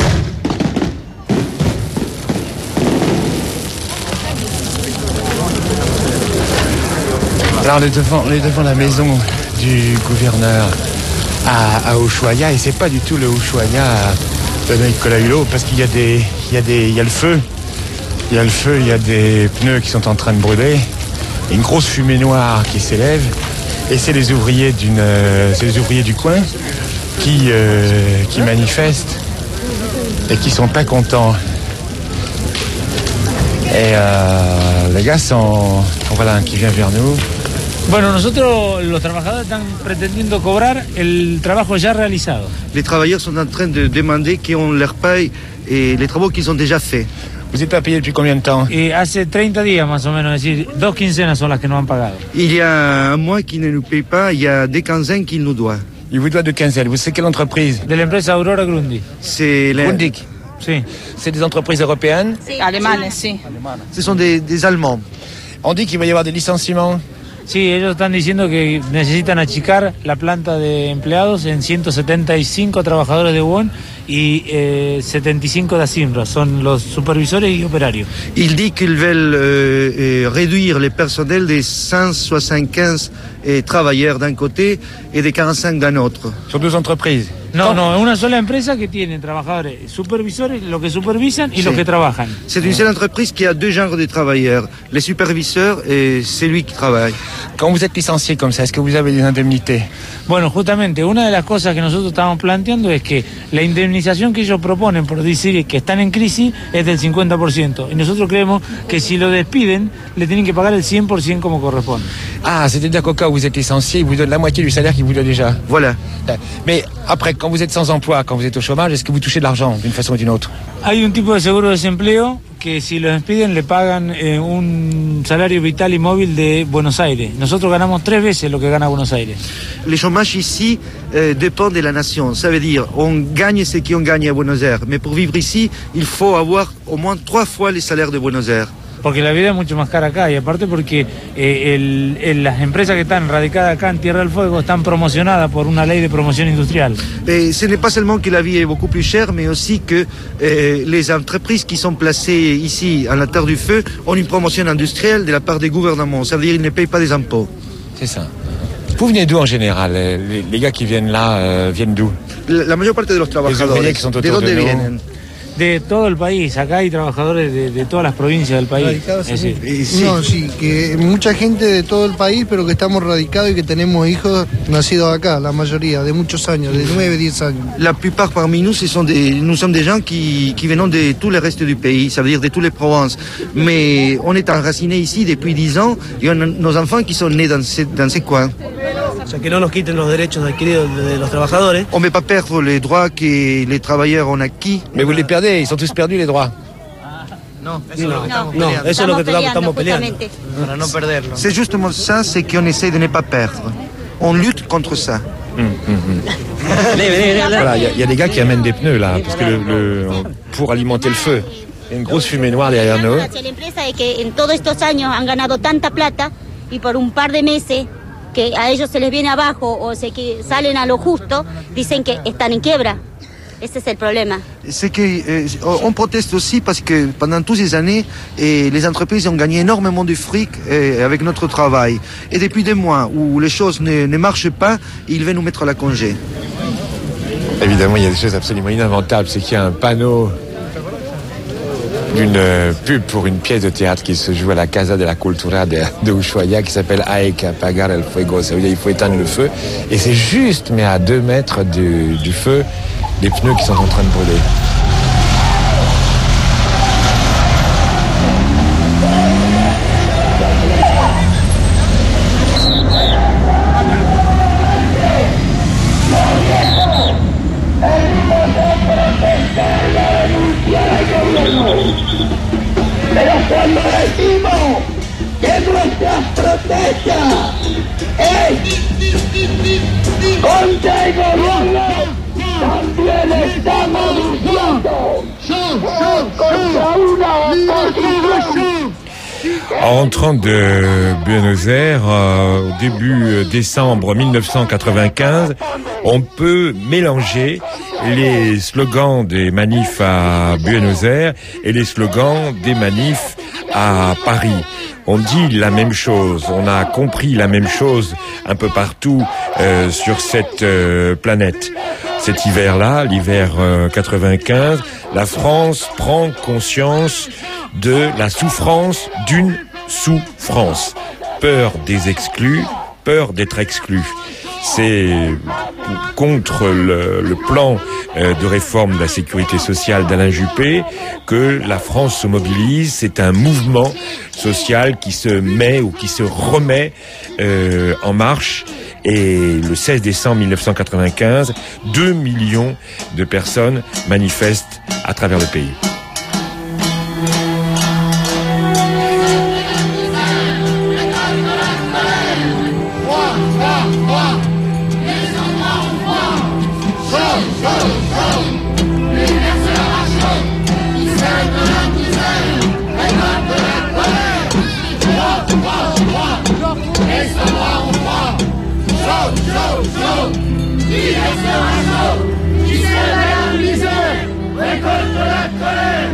Alors on est devant, on est devant la maison du gouverneur à, à Ushuaia, et c'est pas du tout le Ushuaia de Nicolas Hulot, parce qu'il y a des, il y a des, il y a le feu, il y a le feu, il y a des pneus qui sont en train de brûler, une grosse fumée noire qui s'élève, et c'est les ouvriers d'une, euh, c'est les ouvriers du coin qui, euh, qui manifestent et qui sont pas contents. Et euh, les gars sont, voilà, qui vient vers nous. Bueno, nosotros, los trabajadores están pretendiendo cobrar el trabajo ya realizado. Les travailleurs sont en train de demander qu'on leur paye et les travaux qu'ils ont déjà faits. Vous êtes pas payé depuis combien de temps? Y hace treinta días más o menos, es decir, dos quincenas son las que no han pagado. Il y a un mois qu'ils ne nous payent pas, il y a des quinzaines qu'ils nous doivent. Il vous doit de quinzaine. Vous savez quelle entreprise? De l'empresa Aurora Grundig. C'est la... Grundig. Sí. C'est des entreprises européennes? Sí, alemanes, sí. Ce sont des, des Allemands. On dit qu'il va y avoir des licenciements. Sí, ellos están diciendo que necesitan achicar la planta de empleados en ciento setenta y cinco trabajadores de U O N y eh, setenta y cinco de Asimra, son los supervisores y operarios. Il dit qu'ils veulent euh, euh, réduire les personnels des cent soixante-quinze eh, travailleurs d'un côté et des quarante-cinq d'un autre. Son deux entreprises. No, no, es una sola empresa que tiene trabajadores, supervisores, los que supervisan y Sí. los que trabajan. C'est une seule entreprise qui a deux genres de travailleurs, les superviseurs et celui qui travaille. Quand vous êtes licencié comme ça, est-ce que vous avez des indemnités? Bueno, justamente una de las cosas que nosotros estamos planteando es que la indemnización que ellos proponen por decir que están en crisis es del cincuenta por ciento. Y nosotros creemos que si lo despiden, le tienen que pagar el cien por ciento como corresponde. Ah, c'est-à-dire qu'au cas où vous êtes licencié, ils vous donnent la moitié du salaire qu'ils vous donnent déjà. Voilà. Mais après, quand vous êtes sans emploi, quand vous êtes au chômage, est-ce que vous touchez de l'argent d'une façon ou d'une autre? Hay un tipo de seguro de desempleo que si lo despiden le pagan eh, un salario vital y móvil de Buenos Aires. Nosotros ganamos tres veces lo que gana Buenos Aires. Le chômage ici euh, dépend de la nation. Ça veut dire on gagne ce qu'on gagne à Buenos Aires. Mais pour vivre ici, il faut avoir au moins trois fois les salaires de Buenos Aires. Porque la vida es mucho más cara acá y aparte porque eh, el, el, las empresas que están radicadas acá en Tierra del Fuego están promocionadas por una ley de promoción industrial. Et ce n'est pas seulement que la vie est beaucoup plus chère, mais aussi que euh, les entreprises qui sont placées ici, à la Terre du Feu, ont une promotion industrielle de la part des gouvernements. Ça veut dire qu'ils ne payent pas des impôts. C'est ça. Vous venez d'où en général? Les, les gars qui viennent là euh, viennent d'où? La, la mayor parte de los trabajadores. ouvriers qui sont autour ¿De dónde de nous. vienen? De todo el país, acá hay trabajadores de, de todas las provincias del país. Es decir, No, sí, que mucha gente de todo el país, pero que estamos radicados y que tenemos hijos nacidos acá, la mayoría, de muchos años, de nueve, diez años. La plupart parmi nous, ce sont des, nous sommes des gens qui, qui venons de tout le reste du pays, ça veut dire de toutes les provinces. Mais on est enracinés ici depuis dix ans et on a nos enfants qui sont nés dans ces, dans ces coins. O sea, que no nos quiten los derechos adquiridos de los trabajadores. On ne peut pas perdre les droits que les travailleurs ont acquis. Mais vous les perdez, ils sont tous perdus les droits. No, eso no, es lo que estamos no, peleando. eso es lo que Estamos estamos peleando. peleando, Para no perderlo. C'est justement ça, c'est qu'on essaie de ne pas perdre. On lutte contre ça. Hum, hum, hum. Voilà, il y, y a des gars qui amènent des pneus là, parce que le, le, pour alimenter le feu. Il y a une grosse fumée noire derrière nous. Hacia la empresa de que en todos estos años han ganado tanta plata y por un par de meses que a ellos se les viene abajo o se que salen a lo justo, dicen que están en quiebra. Ese es el problema. C'est que euh, on proteste aussi parce que pendant toutes ces années, et les entreprises ont gagné énormément de fric euh, avec notre travail. Et depuis des mois où les choses ne, ne marchent pas, ils veulent nous mettre à la congé. Évidemment, il y a des choses absolument inaventables. C'est qu'il y a un panneau d'une pub pour une pièce de théâtre qui se joue à la Casa de la Cultura de, de Ushuaia qui s'appelle Hay que apagar el fuego. Ça veut dire qu'il faut éteindre le feu. Et c'est juste, mais à deux mètres du, du feu, les pneus qui sont en train de brûler. Pero cuando decimos que nuestra estrategia es contra el gobierno, también estamos diciendo contra una oposición. En rentrant de Buenos Aires, euh, au début euh, décembre mille neuf cent quatre-vingt-quinze, on peut mélanger les slogans des manifs à Buenos Aires et les slogans des manifs à Paris. On dit la même chose, on a compris la même chose un peu partout euh, sur cette euh, planète. Cet hiver-là, l'hiver euh, quatre-vingt-quinze, la France prend conscience de la souffrance d'une souffrance. Peur des exclus, peur d'être exclus. C'est contre le, le plan euh, de réforme de la sécurité sociale d'Alain Juppé que la France se mobilise. C'est un mouvement social qui se met ou qui se remet euh, en marche. Et le seize décembre mille neuf cent quatre-vingt-quinze, deux millions de personnes manifestent à travers le pays. L'univers se lâche. sera chaud. Qui sème la misère récolte la colère.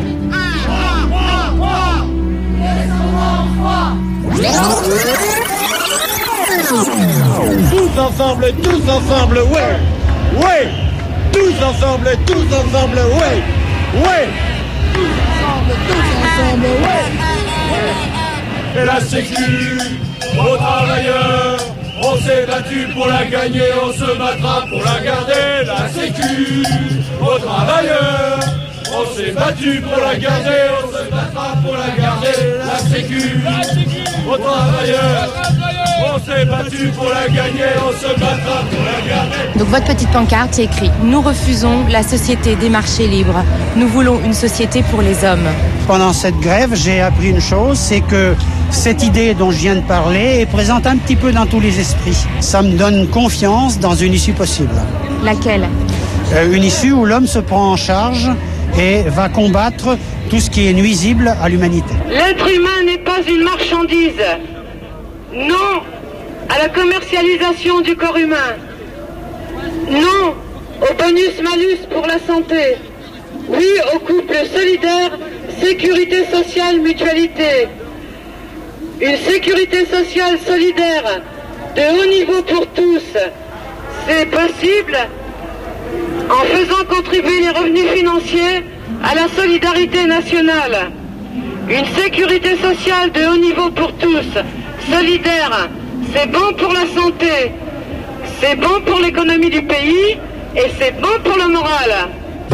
Tous ensemble, tous ensemble, ouais, ouais. Tous ensemble, tous ensemble, ouais, ouais. Tous ensemble, tous ensemble, ouais. Et la sécu aux travailleurs, on s'est battu pour la gagner, on se battra pour la garder. La sécu aux travailleurs, on s'est battu pour la garder, on se battra pour la garder. La sécu aux travailleurs, on s'est battu pour la gagner, on se battra pour la garder. Donc votre petite pancarte, c'est écrit « Nous refusons la société des marchés libres. Nous voulons une société pour les hommes ». Pendant cette grève, j'ai appris une chose, c'est que cette idée dont je viens de parler est présente un petit peu dans tous les esprits. Ça me donne confiance dans une issue possible. Laquelle ? euh, Une issue où l'homme se prend en charge et va combattre tout ce qui est nuisible à l'humanité. L'être humain n'est pas une marchandise. Non à la commercialisation du corps humain. Non au bonus-malus pour la santé. Oui au couple solidaire, sécurité sociale, mutualité. Une sécurité sociale solidaire de haut niveau pour tous, c'est possible en faisant contribuer les revenus financiers à la solidarité nationale. Une sécurité sociale de haut niveau pour tous, solidaire, c'est bon pour la santé, c'est bon pour l'économie du pays et c'est bon pour le moral.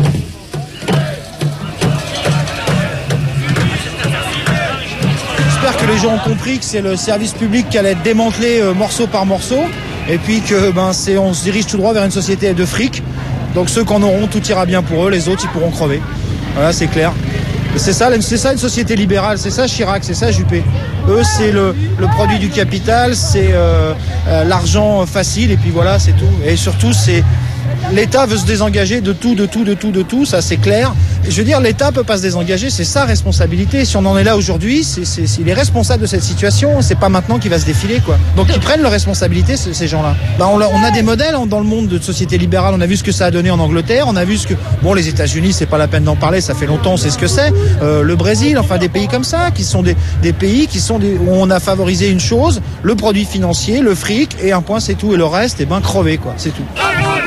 J'espère que les gens ont compris que c'est le service public qui allait être démantelé euh, morceau par morceau et puis que ben, c'est, on se dirige tout droit vers une société de fric. Donc ceux qui en auront, tout ira bien pour eux, les autres ils pourront crever. Voilà, c'est clair. C'est ça, c'est ça une société libérale, c'est ça Chirac, c'est ça Juppé. Eux, c'est le, le produit du capital, c'est euh, euh, l'argent facile, et puis voilà, c'est tout. Et surtout, c'est l'État veut se désengager de tout, de tout, de tout, de tout, ça c'est clair. Je veux dire, l'État peut pas se désengager, c'est sa responsabilité. Si on en est là aujourd'hui, c'est, c'est, c'est, il est responsable de cette situation, c'est pas maintenant qu'il va se défiler, quoi. Donc ils prennent leurs responsabilités, ces, ces gens-là. Bah, on, on a des modèles dans le monde de société libérale, on a vu ce que ça a donné en Angleterre, on a vu ce que... Bon, les États-Unis, c'est pas la peine d'en parler, ça fait longtemps, on sait ce que c'est. Euh, le Brésil, enfin des pays comme ça, qui sont des, des pays qui sont des, où on a favorisé une chose, le produit financier, le fric, et un point c'est tout, et le reste, et ben crevé, quoi, c'est tout.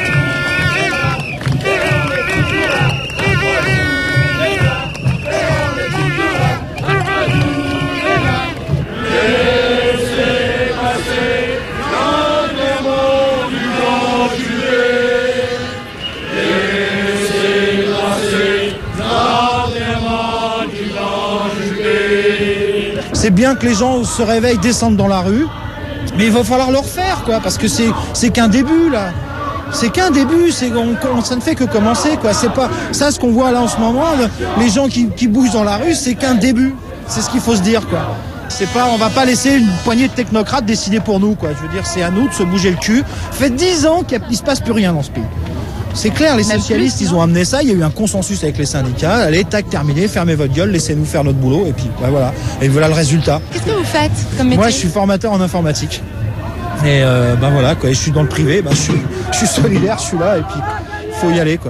C'est bien que les gens se réveillent, descendent dans la rue, mais il va falloir le refaire, quoi, parce que c'est, c'est qu'un début, là. C'est qu'un début, c'est, on, on, ça ne fait que commencer, quoi. C'est pas ça ce qu'on voit là en ce moment, les gens qui, qui bougent dans la rue, c'est qu'un début. C'est ce qu'il faut se dire, quoi. C'est pas, on va pas laisser une poignée de technocrates décider pour nous, quoi. Je veux dire, c'est à nous de se bouger le cul. Ça fait dix ans qu'il ne se passe plus rien dans ce pays. C'est clair, les socialistes, ils ont amené ça, il y a eu un consensus avec les syndicats, allez, tac, terminé, fermez votre gueule, laissez-nous faire notre boulot, et puis bah, voilà, et voilà le résultat. Qu'est-ce que vous faites comme métier ? Moi, je suis formateur en informatique. Et euh, ben voilà, quoi, et je suis dans le privé, ben, je, suis, je suis solidaire, je suis là, et puis il faut y aller, quoi.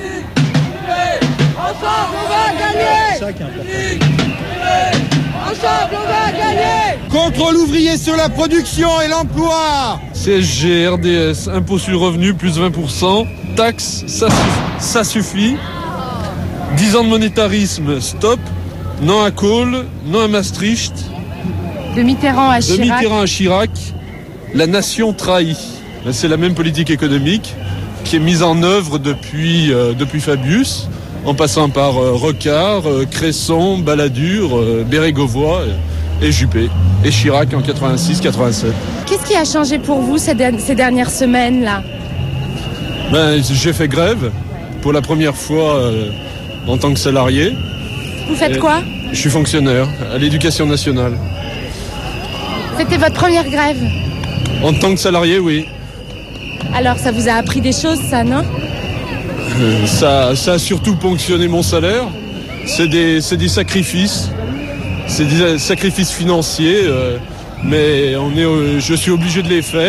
Ensemble, on va gagner! C'est ça qui est important. Ensemble, on va gagner! Contre l'ouvrier sur la production et l'emploi. C S G, R D S, impôt sur le revenu, plus vingt pour cent. Taxes, ça, ça suffit. dix ans de monétarisme, stop. Non à Kohl, non à Maastricht. De Mitterrand à Chirac. De Mitterrand à Chirac, la nation trahit. C'est la même politique économique qui est mise en œuvre depuis, euh, depuis Fabius, en passant par euh, Rocard, euh, Cresson, Balladur, euh, Bérégovoy et Juppé. Et Chirac en quatre-vingt-six quatre-vingt-sept. Qu'est-ce qui a changé pour vous ces, de- ces dernières semaines-là ? Ben, j'ai fait grève pour la première fois euh, en tant que salarié. Vous faites Et quoi ? Je suis fonctionnaire à l'Éducation nationale. C'était votre première grève ? En tant que salarié, oui. Alors ça vous a appris des choses, ça, non ? Euh, ça, ça a surtout ponctionné mon salaire. C'est des, c'est des sacrifices. C'est des sacrifices financiers. Euh, mais on est, euh, je suis obligé de les faire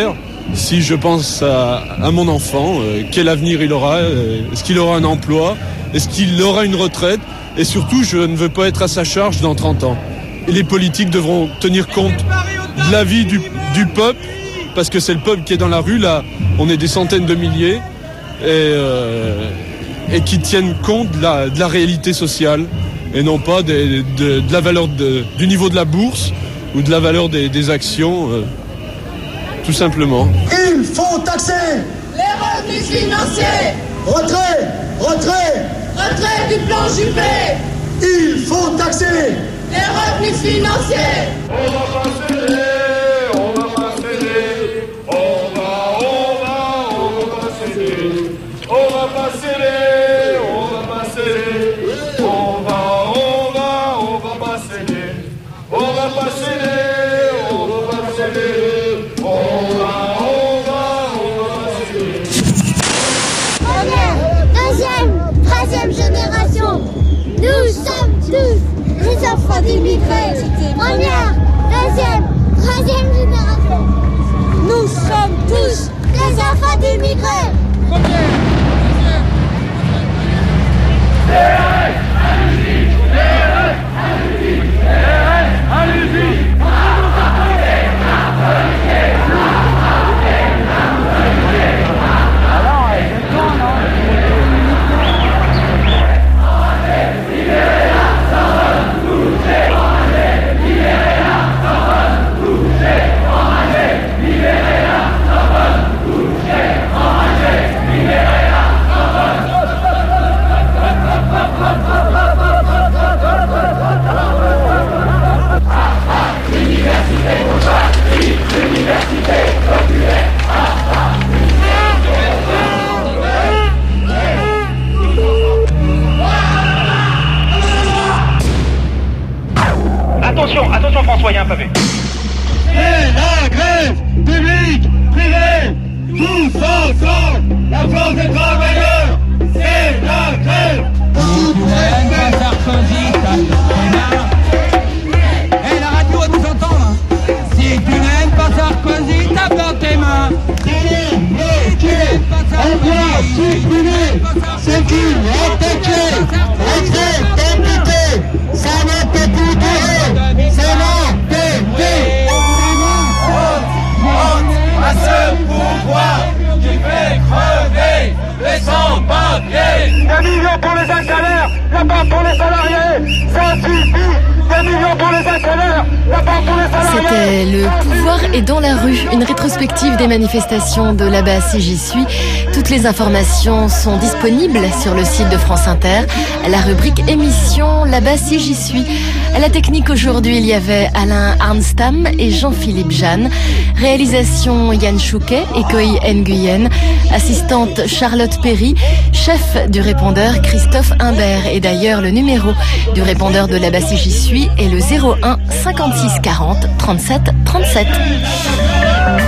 si je pense à, à mon enfant, euh, quel avenir il aura, euh, est-ce qu'il aura un emploi, est-ce qu'il aura une retraite, et surtout je ne veux pas être à sa charge dans trente ans. Et les politiques devront tenir compte de la vie du, du peuple, parce que c'est le peuple qui est dans la rue, là on est des centaines de milliers, et, euh, et qui tiennent compte de la, de la réalité sociale, et non pas de, de, de la valeur de, du niveau de la bourse, ou de la valeur des, des actions, euh, tout simplement. Il faut taxer les revenus financiers. Retrait, retrait, retrait du plan Juppé. Il faut taxer les revenus financiers. On va pas céder, on va pas céder. On va, on va, on va pas céder. On va pas céder, on va pas céder. On va, on va, on va pas céder. On va pas céder, on va pas céder. On va, on va, on va pas céder. Première, deuxième, troisième génération. Nous sommes tous les enfants d'immigrés. Première, deuxième, troisième génération. Nous sommes tous les enfants d'immigrés. Première, deuxième, allez-y, allez-y, allez-y. Attention, attention François, il y a un pavé. C'est la grève publique, privée, tous ensemble, la force des travailleurs, c'est la grève. Eh, la radio va nous entendre. Si tu n'aimes pas Sarkozy, tape dans tes mains. Si tu n'aimes pas Sarkozy, c'est qui attaqué, retrait, député, ça ne peut plus durer, c'est l'entêté. Honte à ce pouvoir qui fait crever les sans-papiers. Des millions pour les actionnaires, la part pour les salariés, ça suffit. Des millions pour les actionnaires, la part pour les salariés. C'était Le pouvoir est dans la rue, une rétrospective des manifestations de là-bas si j'y suis. Toutes les informations sont disponibles sur le site de France Inter, à la rubrique émission là-bas si j'y suis. À la technique aujourd'hui, il y avait Alain Arnstam et Jean-Philippe Jeanne. Réalisation Yann Chouquet et Koï Nguyen. Assistante Charlotte Perry. Chef du répondeur Christophe Imbert. Et d'ailleurs, le numéro du répondeur de là-bas si j'y suis est le zéro un cinquante-six quarante trente-sept trente-sept.